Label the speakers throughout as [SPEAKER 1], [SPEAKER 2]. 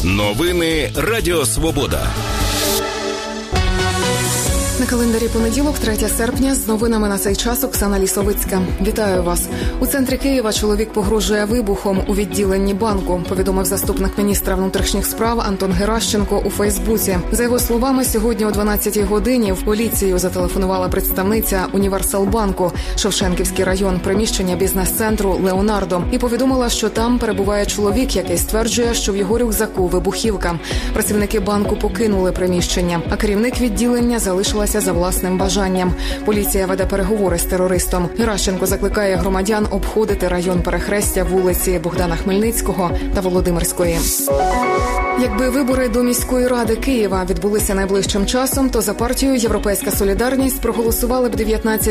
[SPEAKER 1] Новини Радіо Свобода.
[SPEAKER 2] На календарі понеділок, 3 серпня, з новинами на цей час Оксана Лісовицька. Вітаю вас. У центрі Києва чоловік погрожує вибухом у відділенні банку, повідомив заступник міністра внутрішніх справ Антон Геращенко у Фейсбуці. За його словами, сьогодні о 12-й годині в поліцію зателефонувала представниця Універсалбанку, Шевченківський район, приміщення бізнес-центру «Леонардо», і повідомила, що там перебуває чоловік, який стверджує, що в його рюкзаку вибухівка. Працівники банку покинули приміщення, а керівник відділення залишилася за власним бажанням. Поліція веде переговори з терористом. Геращенко закликає громадян обходити район перехрестя вулиці Богдана Хмельницького та Володимирської. Якби вибори до міської ради Києва відбулися найближчим часом, то за партію «Європейська солідарність» проголосували б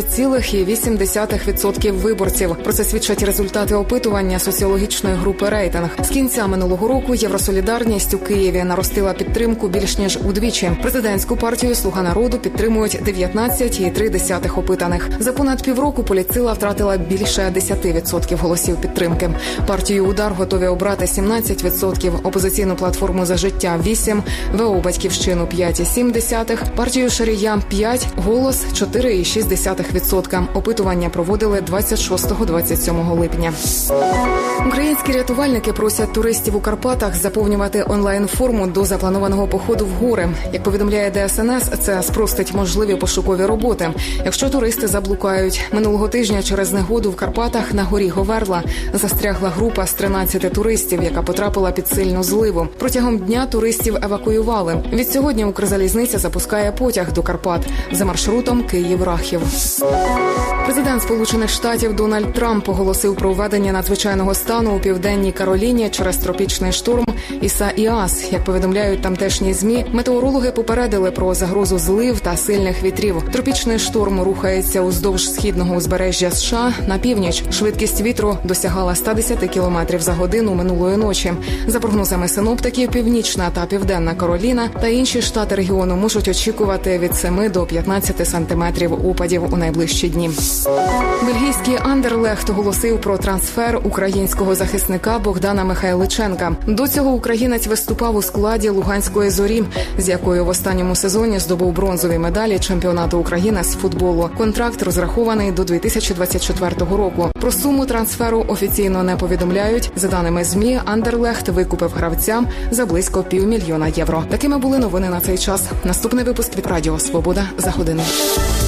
[SPEAKER 2] 19,8% виборців. Про це свідчать результати опитування соціологічної групи «Рейтинг». З кінця минулого року «Євросолідарність» у Києві наростила підтримку більш ніж удвічі. Президентську партію «Слуга народу» підтримують 19,3% опитаних. За понад півроку політсила втратила більше 10% голосів підтримки. Партію «Удар» готові обрати 17%, опозиційну платформу «За життя» 8%, ВО «Батьківщину» 5,7%, партію «Шарія» 5%, «Голос» 4,6%. Опитування проводили 26-27 липня. Українські рятувальники просять туристів у Карпатах заповнювати онлайн-форму до запланованого походу в гори. Як повідомляє ДСНС, це спростить можливі пошукові роботи, якщо туристи заблукають. Минулого тижня через негоду в Карпатах на горі Говерла застрягла група з 13 туристів, яка потрапила під сильну зливу. Протягом дня туристів евакуювали. Відсьогодні Укрзалізниця запускає потяг до Карпат за маршрутом Київ-Рахів. Президент Сполучених Штатів Дональд Трамп оголосив про введення надзвичайного стану у Південній Кароліні через тропічний шторм Ісаіас. Як повідомляють тамтешні ЗМІ, метеорологи попередили про загрозу злив та сильних вітрів. Тропічний шторм рухається уздовж східного узбережжя США на північ. Швидкість вітру досягала 110 км за годину минулої ночі. За прогнозами синоптиків, Північна та Південна Кароліна та інші штати регіону можуть очікувати від 7 до 15 сантиметрів опадів у найближчі дні. Бельгійський Андерлехт оголосив про трансфер українського захисника Богдана Михайличенка. До цього українець виступав у складі Луганської «Зорі», з якою в останньому сезоні здобув бронзові медалі чемпіонату України з футболу. Контракт розрахований до 2024 року. Про суму трансферу офіційно не повідомляють. За даними ЗМІ, Андерлехт викупив гравця за близько $500 000. Такими були новини на цей час. Наступний випуск від Радіо Свобода за годину.